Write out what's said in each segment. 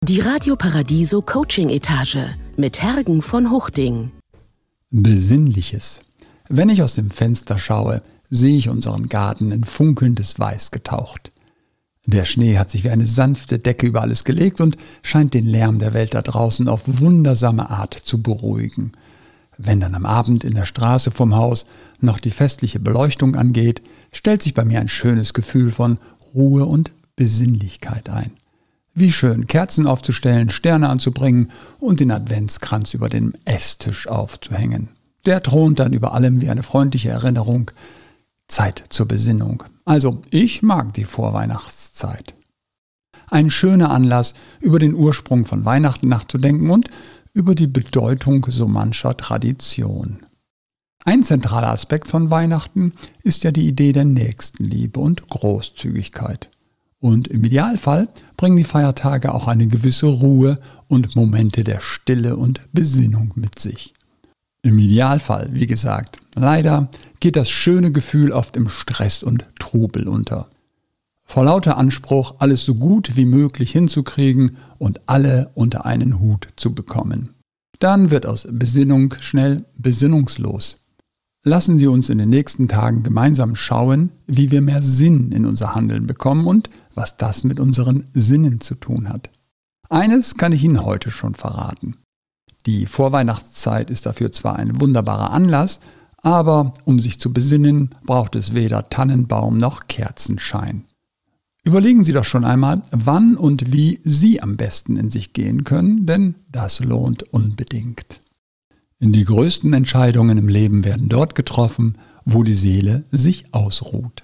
Die Radio Paradiso Coaching Etage mit Hergen von Huchting. Besinnliches. Wenn ich aus dem Fenster schaue, sehe ich unseren Garten in funkelndes Weiß getaucht. Der Schnee hat sich wie eine sanfte Decke über alles gelegt und scheint den Lärm der Welt da draußen auf wundersame Art zu beruhigen. Wenn dann am Abend in der Straße vorm Haus noch die festliche Beleuchtung angeht, stellt sich bei mir ein schönes Gefühl von Ruhe und Besinnlichkeit ein. Wie schön, Kerzen aufzustellen, Sterne anzubringen und den Adventskranz über dem Esstisch aufzuhängen. Der thront dann über allem wie eine freundliche Erinnerung. Zeit zur Besinnung. Also, ich mag die Vorweihnachtszeit. Ein schöner Anlass, über den Ursprung von Weihnachten nachzudenken und über die Bedeutung so mancher Tradition. Ein zentraler Aspekt von Weihnachten ist ja die Idee der Nächstenliebe und Großzügigkeit. Und im Idealfall bringen die Feiertage auch eine gewisse Ruhe und Momente der Stille und Besinnung mit sich. Im Idealfall, wie gesagt, leider geht das schöne Gefühl oft im Stress und Trubel unter. Vor lauter Anspruch, alles so gut wie möglich hinzukriegen und alle unter einen Hut zu bekommen. Dann wird aus Besinnung schnell besinnungslos. Lassen Sie uns in den nächsten Tagen gemeinsam schauen, wie wir mehr Sinn in unser Handeln bekommen und was das mit unseren Sinnen zu tun hat. Eines kann ich Ihnen heute schon verraten. Die Vorweihnachtszeit ist dafür zwar ein wunderbarer Anlass, aber um sich zu besinnen, braucht es weder Tannenbaum noch Kerzenschein. Überlegen Sie doch schon einmal, wann und wie Sie am besten in sich gehen können, denn das lohnt unbedingt. Die größten Entscheidungen im Leben werden dort getroffen, wo die Seele sich ausruht.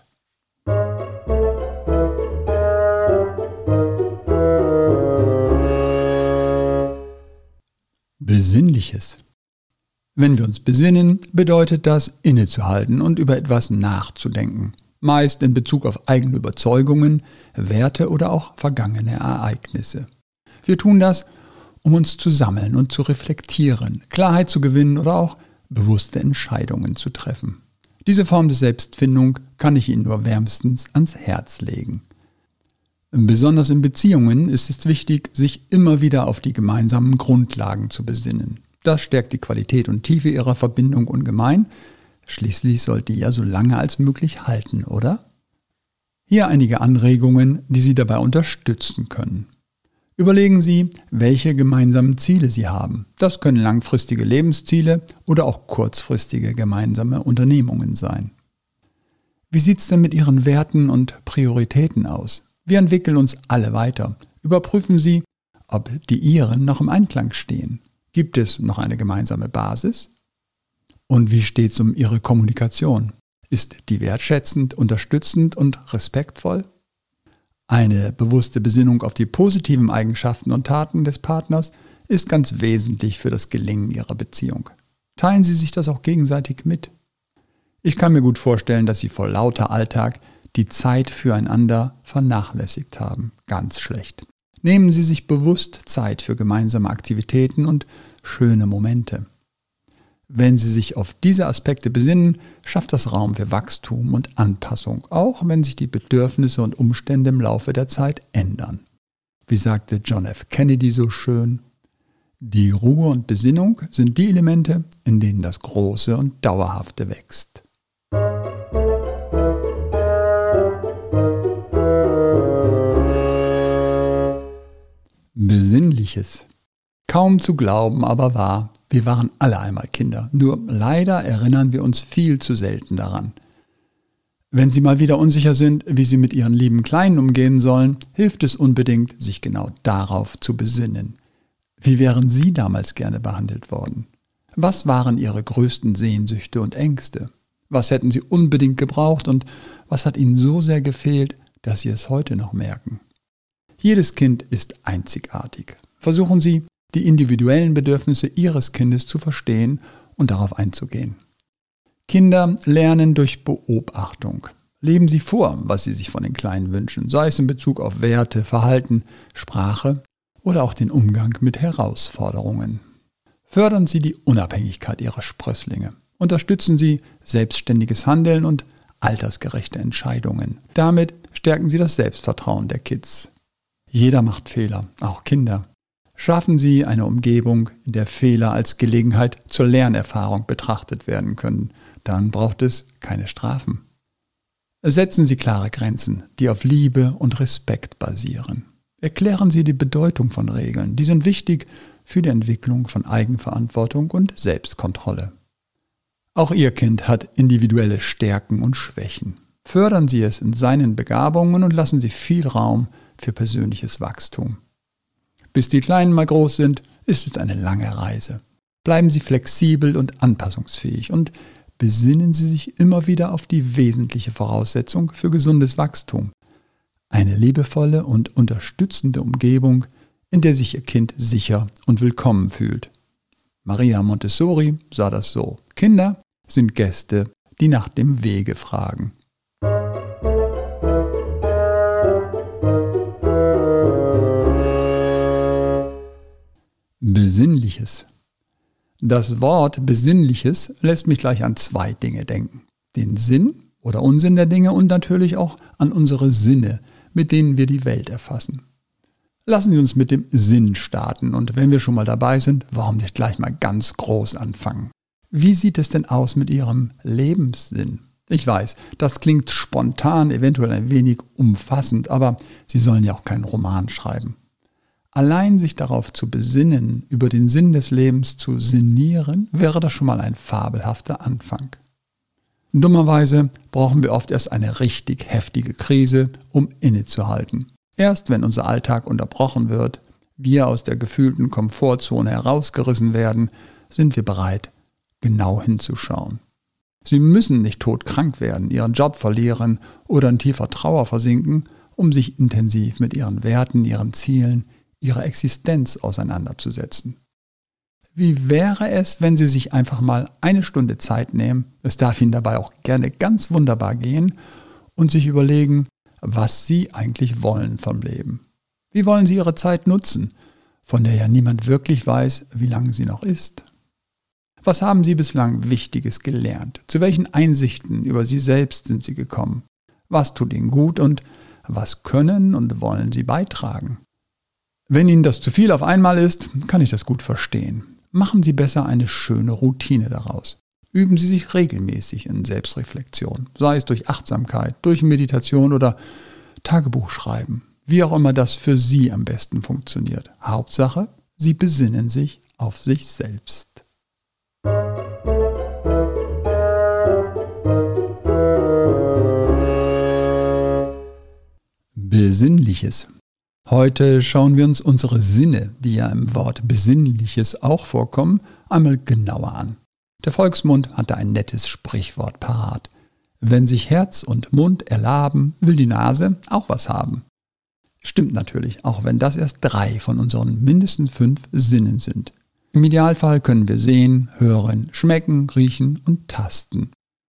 Besinnliches. Wenn wir uns besinnen, bedeutet das, innezuhalten und über etwas nachzudenken. Meist in Bezug auf eigene Überzeugungen, Werte oder auch vergangene Ereignisse. Wir tun das, um uns zu sammeln und zu reflektieren, Klarheit zu gewinnen oder auch bewusste Entscheidungen zu treffen. Diese Form der Selbstfindung kann ich Ihnen nur wärmstens ans Herz legen. Besonders in Beziehungen ist es wichtig, sich immer wieder auf die gemeinsamen Grundlagen zu besinnen. Das stärkt die Qualität und Tiefe Ihrer Verbindung ungemein. Schließlich soll die ja so lange als möglich halten, oder? Hier einige Anregungen, die Sie dabei unterstützen können. Überlegen Sie, welche gemeinsamen Ziele Sie haben. Das können langfristige Lebensziele oder auch kurzfristige gemeinsame Unternehmungen sein. Wie sieht es denn mit Ihren Werten und Prioritäten aus? Wir entwickeln uns alle weiter. Überprüfen Sie, ob die Ihren noch im Einklang stehen. Gibt es noch eine gemeinsame Basis? Und wie steht es um Ihre Kommunikation? Ist die wertschätzend, unterstützend und respektvoll? Eine bewusste Besinnung auf die positiven Eigenschaften und Taten des Partners ist ganz wesentlich für das Gelingen Ihrer Beziehung. Teilen Sie sich das auch gegenseitig mit. Ich kann mir gut vorstellen, dass Sie vor lauter Alltag die Zeit füreinander vernachlässigt haben. Ganz schlecht. Nehmen Sie sich bewusst Zeit für gemeinsame Aktivitäten und schöne Momente. Wenn Sie sich auf diese Aspekte besinnen, schafft das Raum für Wachstum und Anpassung, auch wenn sich die Bedürfnisse und Umstände im Laufe der Zeit ändern. Wie sagte John F. Kennedy so schön, die Ruhe und Besinnung sind die Elemente, in denen das Große und Dauerhafte wächst. Besinnliches. Kaum zu glauben, aber wahr. Wir waren alle einmal Kinder, nur leider erinnern wir uns viel zu selten daran. Wenn Sie mal wieder unsicher sind, wie Sie mit Ihren lieben Kleinen umgehen sollen, hilft es unbedingt, sich genau darauf zu besinnen. Wie wären Sie damals gerne behandelt worden? Was waren Ihre größten Sehnsüchte und Ängste? Was hätten Sie unbedingt gebraucht und was hat Ihnen so sehr gefehlt, dass Sie es heute noch merken? Jedes Kind ist einzigartig. Versuchen Sie, die individuellen Bedürfnisse Ihres Kindes zu verstehen und darauf einzugehen. Kinder lernen durch Beobachtung. Leben Sie vor, was Sie sich von den Kleinen wünschen, sei es in Bezug auf Werte, Verhalten, Sprache oder auch den Umgang mit Herausforderungen. Fördern Sie die Unabhängigkeit Ihrer Sprösslinge. Unterstützen Sie selbstständiges Handeln und altersgerechte Entscheidungen. Damit stärken Sie das Selbstvertrauen der Kids. Jeder macht Fehler, auch Kinder. Schaffen Sie eine Umgebung, in der Fehler als Gelegenheit zur Lernerfahrung betrachtet werden können. Dann braucht es keine Strafen. Setzen Sie klare Grenzen, die auf Liebe und Respekt basieren. Erklären Sie die Bedeutung von Regeln. Die sind wichtig für die Entwicklung von Eigenverantwortung und Selbstkontrolle. Auch Ihr Kind hat individuelle Stärken und Schwächen. Fördern Sie es in seinen Begabungen und lassen Sie viel Raum für persönliches Wachstum. Bis die Kleinen mal groß sind, ist es eine lange Reise. Bleiben Sie flexibel und anpassungsfähig und besinnen Sie sich immer wieder auf die wesentliche Voraussetzung für gesundes Wachstum. Eine liebevolle und unterstützende Umgebung, in der sich Ihr Kind sicher und willkommen fühlt. Maria Montessori sah das so: Kinder sind Gäste, die nach dem Wege fragen. Besinnliches. Das Wort Besinnliches lässt mich gleich an zwei Dinge denken. Den Sinn oder Unsinn der Dinge und natürlich auch an unsere Sinne, mit denen wir die Welt erfassen. Lassen Sie uns mit dem Sinn starten und wenn wir schon mal dabei sind, warum nicht gleich mal ganz groß anfangen? Wie sieht es denn aus mit Ihrem Lebenssinn? Ich weiß, das klingt spontan, eventuell ein wenig umfassend, aber Sie sollen ja auch keinen Roman schreiben. Allein sich darauf zu besinnen, über den Sinn des Lebens zu sinnieren, wäre das schon mal ein fabelhafter Anfang. Dummerweise brauchen wir oft erst eine richtig heftige Krise, um innezuhalten. Erst wenn unser Alltag unterbrochen wird, wir aus der gefühlten Komfortzone herausgerissen werden, sind wir bereit, genau hinzuschauen. Sie müssen nicht todkrank werden, Ihren Job verlieren oder in tiefer Trauer versinken, um sich intensiv mit Ihren Werten, Ihren Zielen, Ihrer Existenz auseinanderzusetzen. Wie wäre es, wenn Sie sich einfach mal eine Stunde Zeit nehmen, es darf Ihnen dabei auch gerne ganz wunderbar gehen, und sich überlegen, was Sie eigentlich wollen vom Leben. Wie wollen Sie Ihre Zeit nutzen, von der ja niemand wirklich weiß, wie lange sie noch ist? Was haben Sie bislang Wichtiges gelernt? Zu welchen Einsichten über Sie selbst sind Sie gekommen? Was tut Ihnen gut und was können und wollen Sie beitragen? Wenn Ihnen das zu viel auf einmal ist, kann ich das gut verstehen. Machen Sie besser eine schöne Routine daraus. Üben Sie sich regelmäßig in Selbstreflexion, sei es durch Achtsamkeit, durch Meditation oder Tagebuchschreiben, wie auch immer das für Sie am besten funktioniert. Hauptsache, Sie besinnen sich auf sich selbst. Besinnliches. Heute schauen wir uns unsere Sinne, die ja im Wort Besinnliches auch vorkommen, einmal genauer an. Der Volksmund hatte ein nettes Sprichwort parat. Wenn sich Herz und Mund erlaben, will die Nase auch was haben. Stimmt natürlich, auch wenn das erst 3 von unseren mindestens 5 Sinnen sind. Im Idealfall können wir sehen, hören, schmecken, riechen und tasten.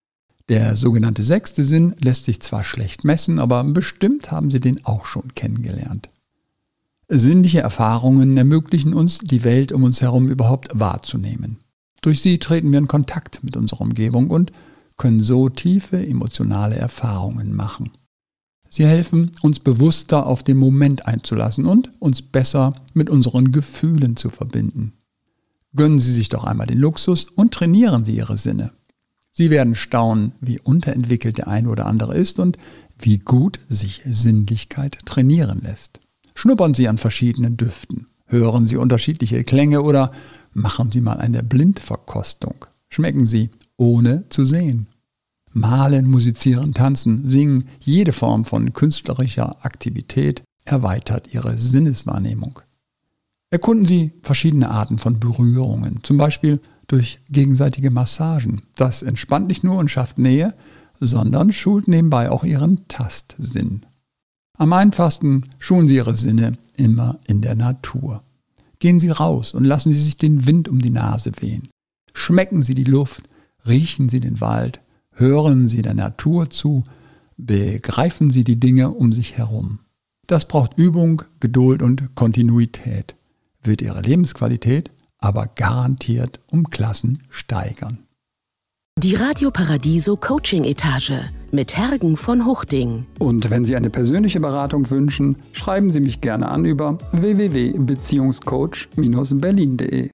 Der sogenannte 6. Sinn lässt sich zwar schlecht messen, aber bestimmt haben Sie den auch schon kennengelernt. Sinnliche Erfahrungen ermöglichen uns, die Welt um uns herum überhaupt wahrzunehmen. Durch sie treten wir in Kontakt mit unserer Umgebung und können so tiefe emotionale Erfahrungen machen. Sie helfen, uns bewusster auf den Moment einzulassen und uns besser mit unseren Gefühlen zu verbinden. Gönnen Sie sich doch einmal den Luxus und trainieren Sie Ihre Sinne. Sie werden staunen, wie unterentwickelt der eine oder andere ist und wie gut sich Sinnlichkeit trainieren lässt. Schnuppern Sie an verschiedenen Düften, hören Sie unterschiedliche Klänge oder machen Sie mal eine Blindverkostung. Schmecken Sie, ohne zu sehen. Malen, musizieren, tanzen, singen, jede Form von künstlerischer Aktivität erweitert Ihre Sinneswahrnehmung. Erkunden Sie verschiedene Arten von Berührungen, zum Beispiel durch gegenseitige Massagen. Das entspannt nicht nur und schafft Nähe, sondern schult nebenbei auch Ihren Tastsinn. Am einfachsten schulen Sie Ihre Sinne immer in der Natur. Gehen Sie raus und lassen Sie sich den Wind um die Nase wehen. Schmecken Sie die Luft, riechen Sie den Wald, hören Sie der Natur zu, begreifen Sie die Dinge um sich herum. Das braucht Übung, Geduld und Kontinuität, wird Ihre Lebensqualität aber garantiert um Klassen steigern. Die Radio Paradiso Coaching Etage mit Hergen von Huchting. Und wenn Sie eine persönliche Beratung wünschen, schreiben Sie mich gerne an über www.beziehungscoach-berlin.de.